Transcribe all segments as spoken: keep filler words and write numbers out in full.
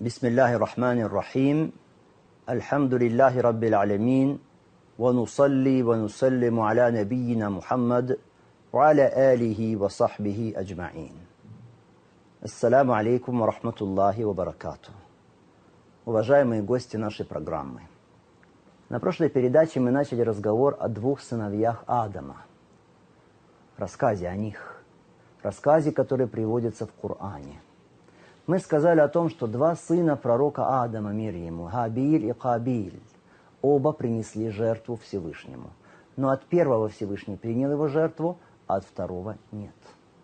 Бисмиллахи рахмани рахим. Альхамдулиллахи раббил алямин. Ва нусалли ва нусаллиму аля набийина Мухаммад ва аля алихи ва сахбихи аджмаин. Ассаламу алейкум ва рахматуллахи ва баракату. Уважаемые гости нашей программы. На прошлой передаче мы начали разговор о двух сыновьях Адама. Рассказе о них. Рассказе, который приводится в Коране. Мы сказали о том, что два сына пророка Адама, мир ему, Габиль и Кабиль, оба принесли жертву Всевышнему. Но от первого Всевышний принял его жертву, а от второго нет.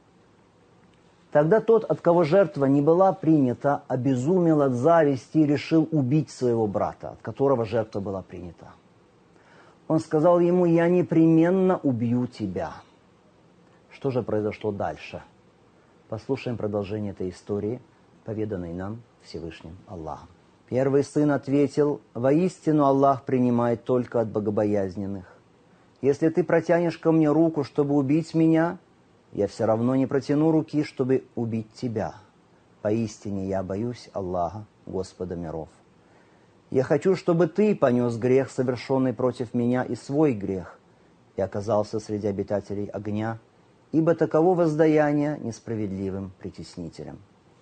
Тогда тот, от кого жертва не была принята, обезумел от зависти и решил убить своего брата, от которого жертва была принята. Он сказал ему: «Я непременно убью тебя». Что же произошло дальше? Послушаем продолжение этой истории, поведанной нам Всевышним Аллахом. Первый сын ответил: «Воистину Аллах принимает только от богобоязненных. Если ты протянешь ко мне руку, чтобы убить меня, я все равно не протяну руки, чтобы убить тебя. Поистине я боюсь Аллаха, Господа миров. Я хочу, чтобы ты понес грех, совершенный против меня, и свой грех, и оказался среди обитателей огня, ибо таково воздаяние несправедливым притеснителям».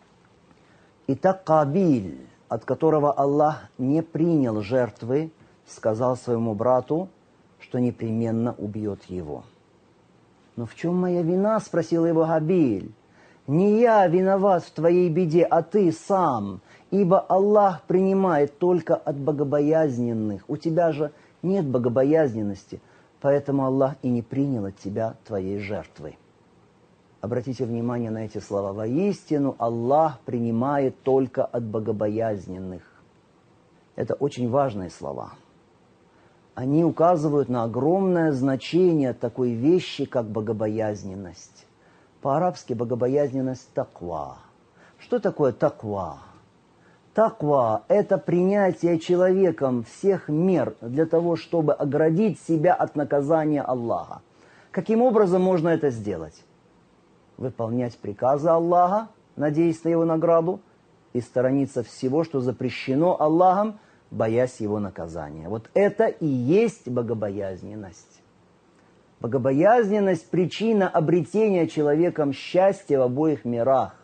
Итак, Кабиль, от которого Аллах не принял жертвы, сказал своему брату, что непременно убьет его. «Но в чем моя вина?» – спросил его Габиль. «Не я виноват в твоей беде, а ты сам, ибо Аллах принимает только от богобоязненных. У тебя же нет богобоязненности, поэтому Аллах и не принял от тебя твоей жертвы». Обратите внимание на эти слова. «Воистину Аллах принимает только от богобоязненных». Это очень важные слова. Они указывают на огромное значение такой вещи, как богобоязненность. По-арабски богобоязненность – таква. Что такое таква? Таква – это принятие человеком всех мер для того, чтобы оградить себя от наказания Аллаха. Каким образом можно это сделать? Выполнять приказы Аллаха, надеясь на его награду, и сторониться всего, что запрещено Аллахом, боясь его наказания. Вот это и есть богобоязненность. Богобоязненность – причина обретения человеком счастья в обоих мирах.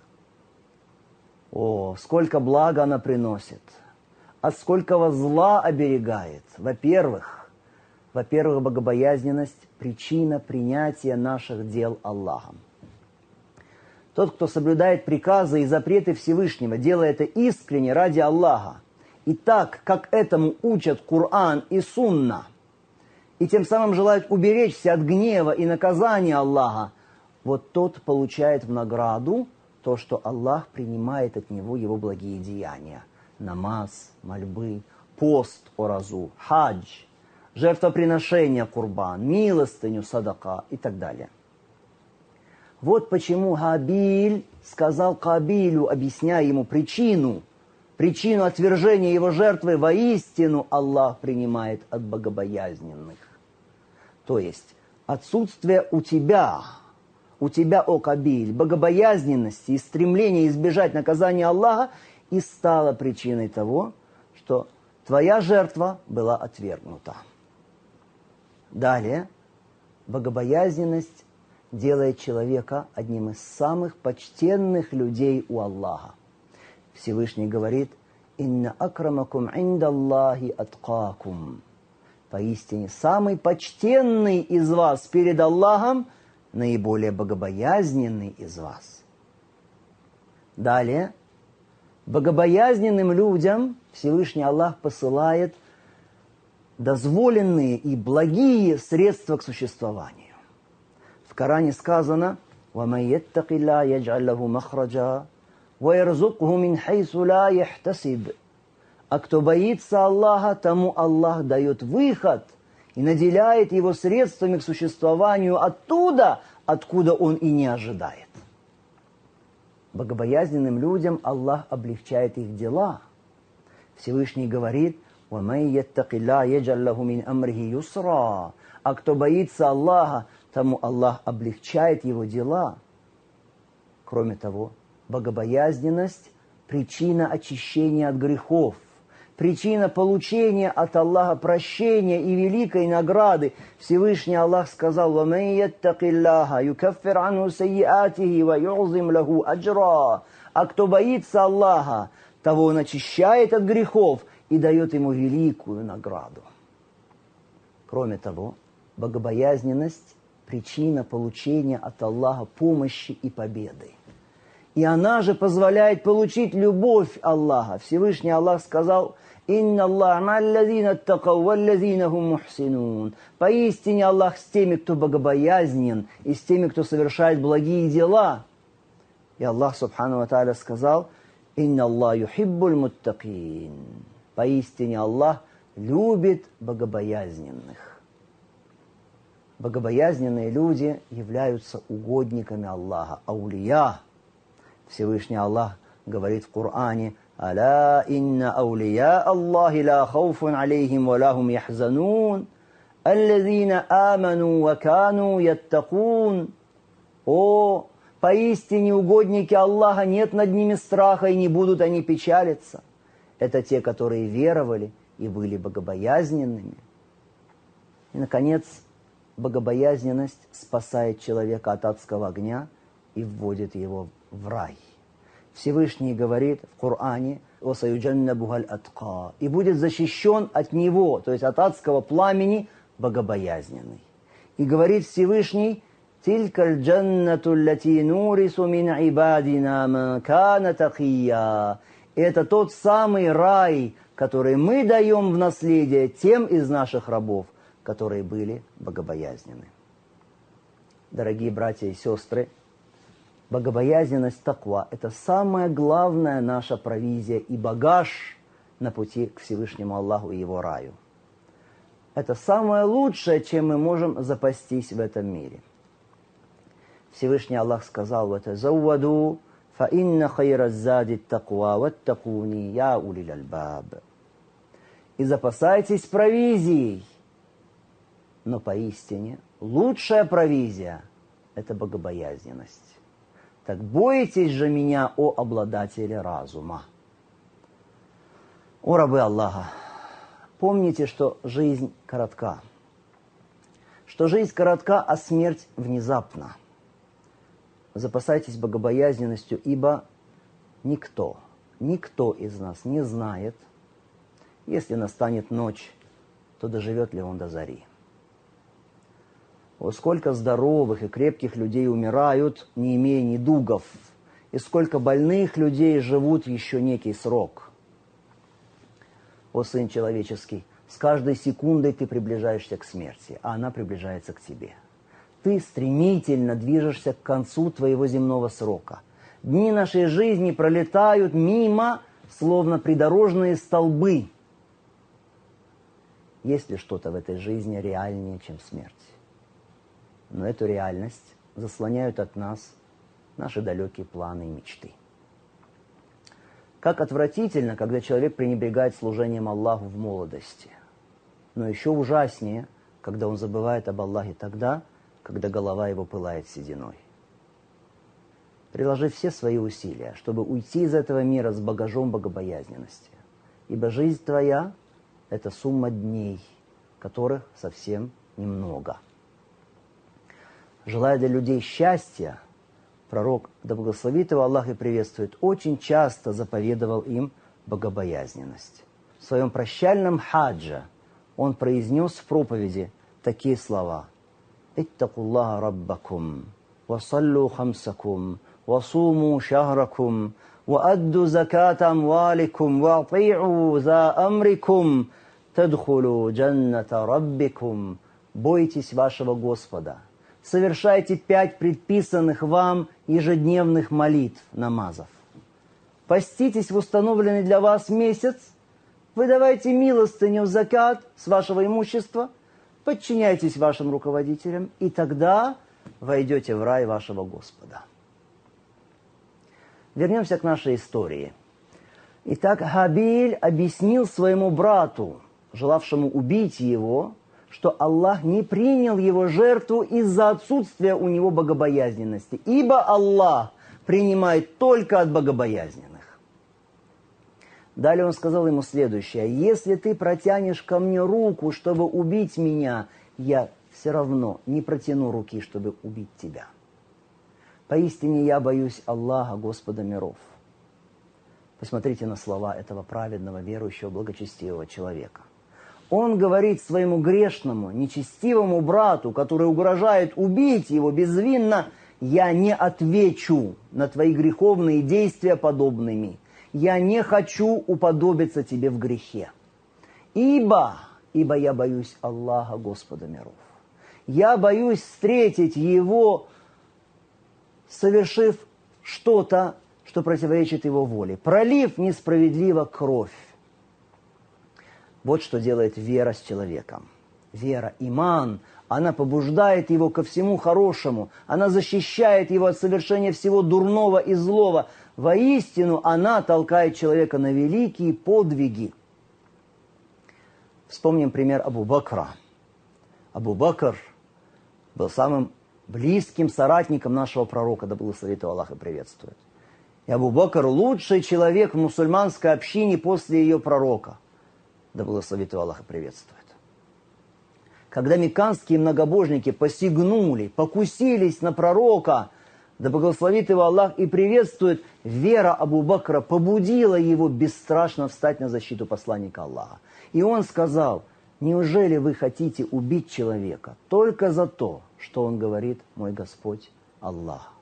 О, сколько блага она приносит, от сколького зла оберегает. Во-первых, во-первых, богобоязненность – причина принятия наших дел Аллахом. Тот, кто соблюдает приказы и запреты Всевышнего, делая это искренне ради Аллаха, и так, как этому учат Коран и Сунна, и тем самым желает уберечься от гнева и наказания Аллаха, вот тот получает в награду то, что Аллах принимает от него его благие деяния. Намаз, мольбы, пост о разу, хадж, жертвоприношение курбан, милостыню, садака и так далее. Вот почему Габиль сказал Кабилю, объясняя ему причину, причину отвержения его жертвы: воистину Аллах принимает от богобоязненных. То есть отсутствие у тебя, у тебя, о Кабиль, богобоязненности и стремления избежать наказания Аллаха и стало причиной того, что твоя жертва была отвергнута. Далее, богобоязненность делает человека одним из самых почтенных людей у Аллаха. Всевышний говорит: «Инна акрамакум индаллахи аткакум». Поистине, самый почтенный из вас перед Аллахом наиболее богобоязненный из вас. Далее, богобоязненным людям Всевышний Аллах посылает дозволенные и благие средства к существованию. В Коране сказано: «Ваман яттакилля ядж'аль лаху махраджа ва ярзукху мин хайсу ла яхтасиб». А кто боится Аллаха, тому Аллах дает выход и наделяет его средствами к существованию оттуда, откуда он и не ожидает. Богобоязненным людям Аллах облегчает их дела. Всевышний говорит: «Ваман яттакилля ядж'аль лаху мин амрихи юсра». А кто боится Аллаха, тому Аллах облегчает его дела. Кроме того, богобоязненность причина очищения от грехов, причина получения от Аллаха прощения и великой награды. Всевышний Аллах сказал: «Ваман яттакиллаха юкаффир анху сайиатихи ва ю'зим лаху аджра». А кто боится Аллаха, того Он очищает от грехов и дает ему великую награду. Кроме того, богобоязненность – причина получения от Аллаха помощи и победы. И она же позволяет получить любовь Аллаха. Всевышний Аллах сказал: «Инна Аллах ма'аллазина аттакау валлазина хум мухсинун». Поистине Аллах с теми, кто богобоязнен, и с теми, кто совершает благие дела. И Аллах Субхану ва Тааля сказал: «Инна Аллах юхиббуль муттакин». Поистине Аллах любит богобоязненных. Богобоязненные люди являются угодниками Аллаха, аулия. Всевышний Аллах говорит в Коране: «Аля инна аулия Аллахи ла хауфун алейхим ва ла хум яхзанун, аллазина аману ва кану яттакун». О, поистине угодники Аллаха, нет над ними страха, и не будут они печалиться. Это те, которые веровали и были богобоязненными. И, наконец, богобоязненность спасает человека от адского огня и вводит его в рай. Всевышний говорит в Коране: «Васаюджаннабухаль атка», и будет защищен от него, то есть от адского пламени, богобоязненный. И говорит Всевышний: «Тилькаль джаннату лати нурису мин ибадина ман кана такия». Это тот самый рай, который мы даем в наследие тем из наших рабов, которые были богобоязненны. Дорогие братья и сестры, богобоязненность таква – это самая главная наша провизия и багаж на пути к Всевышнему Аллаху и Его раю. Это самое лучшее, чем мы можем запастись в этом мире. Всевышний Аллах сказал: «Ватазавваду фа инна хайра ззади таква ваттакуни я улил альбаб». И запасайтесь провизией. Но поистине лучшая провизия – это богобоязненность. Так бойтесь же меня, о обладатели разума. О рабы Аллаха, помните, что жизнь коротка. Что жизнь коротка, а смерть внезапна. Запасайтесь богобоязненностью, ибо никто, никто из нас не знает, если настанет ночь, то доживет ли он до зари. О, сколько здоровых и крепких людей умирают, не имея недугов, и сколько больных людей живут еще некий срок. О, Сын человеческий, с каждой секундой ты приближаешься к смерти, а она приближается к тебе. Ты стремительно движешься к концу твоего земного срока. Дни нашей жизни пролетают мимо, словно придорожные столбы. Есть ли что-то в этой жизни реальнее, чем смерть? Но эту реальность заслоняют от нас наши далекие планы и мечты. Как отвратительно, когда человек пренебрегает служением Аллаху в молодости. Но еще ужаснее, когда он забывает об Аллахе тогда, когда голова его пылает сединой. Приложи все свои усилия, чтобы уйти из этого мира с багажом богобоязненности. Ибо жизнь твоя – это сумма дней, которых совсем немного. Желая для людей счастья, пророк, да благословит его Аллах и приветствует, очень часто заповедовал им богобоязненность. В своем прощальном хаджа он произнес в проповеди такие слова: «Иттакуллаха раббакум, вассаллу хамсакум, васуму шахракум, ваадду заката амваликум, ваати'у за амрикум, тадхулу джанната раббикум». Бойтесь вашего Господа. Совершайте пять предписанных вам ежедневных молитв, намазов. Поститесь в установленный для вас месяц, выдавайте милостыню закат с вашего имущества, подчиняйтесь вашим руководителям, и тогда войдете в рай вашего Господа. Вернемся к нашей истории. Итак, Хабиль объяснил своему брату, желавшему убить его, что Аллах не принял его жертву из-за отсутствия у него богобоязненности, ибо Аллах принимает только от богобоязненных. Далее он сказал ему следующее: «Если ты протянешь ко мне руку, чтобы убить меня, я все равно не протяну руки, чтобы убить тебя. Поистине я боюсь Аллаха, Господа миров». Посмотрите на слова этого праведного, верующего, благочестивого человека. Он говорит своему грешному, нечестивому брату, который угрожает убить его безвинно: «Я не отвечу на твои греховные действия подобными. Я не хочу уподобиться тебе в грехе. Ибо, ибо я боюсь Аллаха, Господа миров. Я боюсь встретить Его, совершив что-то, что противоречит Его воле, пролив несправедливо кровь». Вот что делает вера с человеком. Вера, иман, она побуждает его ко всему хорошему, она защищает его от совершения всего дурного и злого. Воистину, она толкает человека на великие подвиги. Вспомним пример Абу Бакра. Абу Бакр был самым близким соратником нашего пророка, да благословит его Аллах и приветствует. И Абу Бакр лучший человек в мусульманской общине после ее пророка, да благословит его Аллах и приветствует. Когда мекканские многобожники посягнули, покусились на пророка, да благословит его Аллах и приветствует, вера Абу Бакра побудила его бесстрашно встать на защиту посланника Аллаха. И он сказал: «Неужели вы хотите убить человека только за то, что он говорит: мой Господь Аллах?»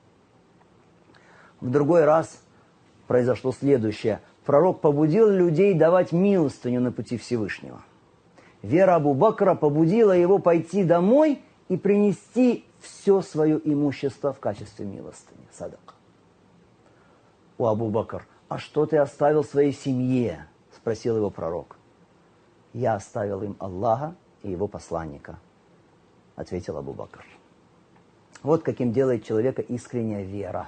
В другой раз произошло следующее. Пророк побудил людей давать милостыню на пути Всевышнего. Вера Абу Бакра побудила его пойти домой и принести все свое имущество в качестве милостыни, садака. У Абу Бакр: «А что ты оставил своей семье?» – спросил его пророк. «Я оставил им Аллаха и его посланника», – ответил Абу Бакр. Вот каким делает человека искренняя вера.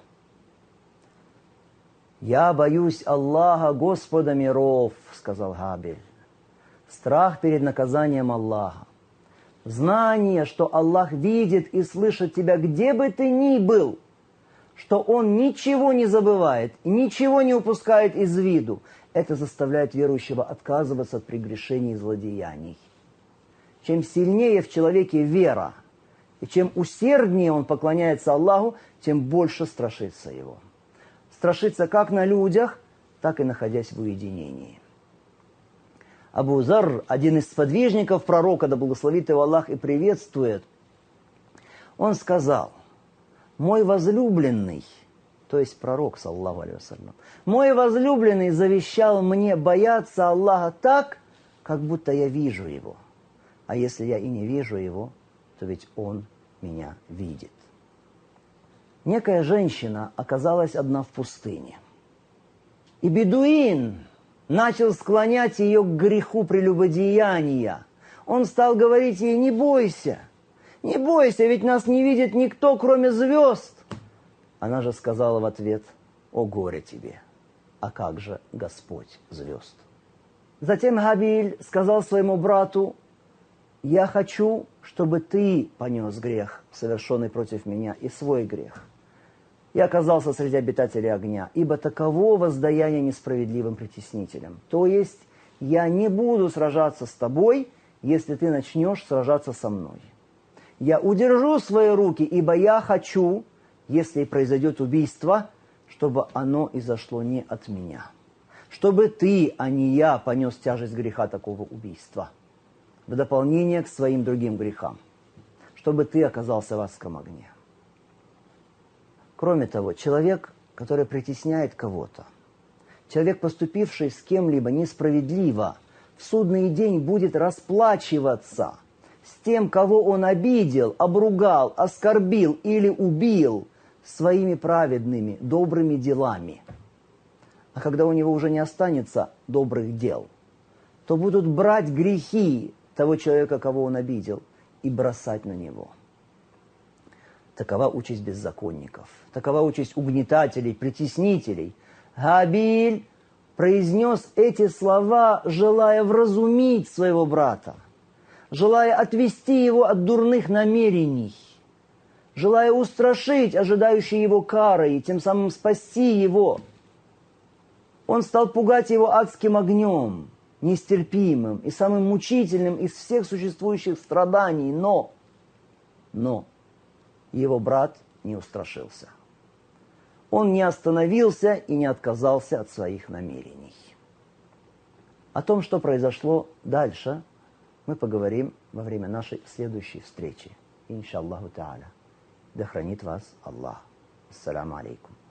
«Я боюсь Аллаха, Господа миров», – сказал Габиль. Страх перед наказанием Аллаха. Знание, что Аллах видит и слышит тебя, где бы ты ни был, что Он ничего не забывает и ничего не упускает из виду, это заставляет верующего отказываться от прегрешений и злодеяний. Чем сильнее в человеке вера, и чем усерднее он поклоняется Аллаху, тем больше страшится Его. Страшится как на людях, так и находясь в уединении. Абу Зар, один из сподвижников пророка, да благословит его Аллах и приветствует, он сказал: «Мой возлюбленный», то есть пророк, саллаллаху алейхи вассалям, «мой возлюбленный завещал мне бояться Аллаха так, как будто я вижу Его. А если я и не вижу Его, то ведь Он меня видит». Некая женщина оказалась одна в пустыне. И бедуин начал склонять ее к греху прелюбодеяния. Он стал говорить ей: «Не бойся, не бойся, ведь нас не видит никто, кроме звезд». Она же сказала в ответ: «О горе тебе, а как же Господь звезд?» Затем Габиль сказал своему брату: «Я хочу, чтобы ты понес грех, совершенный против меня, и свой грех. И оказался среди обитателей огня, ибо таково воздаяние несправедливым притеснителям. То есть я не буду сражаться с тобой, если ты начнешь сражаться со мной. Я удержу свои руки, ибо я хочу, если произойдет убийство, чтобы оно изошло не от меня. Чтобы ты, а не я, понес тяжесть греха такого убийства, в дополнение к своим другим грехам, чтобы ты оказался в адском огне». Кроме того, человек, который притесняет кого-то, человек, поступивший с кем-либо несправедливо, в судный день будет расплачиваться с тем, кого он обидел, обругал, оскорбил или убил, своими праведными, добрыми делами. А когда у него уже не останется добрых дел, то будут брать грехи того человека, кого он обидел, и бросать на него. Такова участь беззаконников, такова участь угнетателей, притеснителей. Габиль произнес эти слова, желая вразумить своего брата, желая отвести его от дурных намерений, желая устрашить ожидающей его кары и тем самым спасти его. Он стал пугать его адским огнем, нестерпимым и самым мучительным из всех существующих страданий, но, но его брат не устрашился. Он не остановился и не отказался от своих намерений. О том, что произошло дальше, мы поговорим во время нашей следующей встречи. Иншаллаху та'аля. Да хранит вас Аллах. Ассаламу алейкум.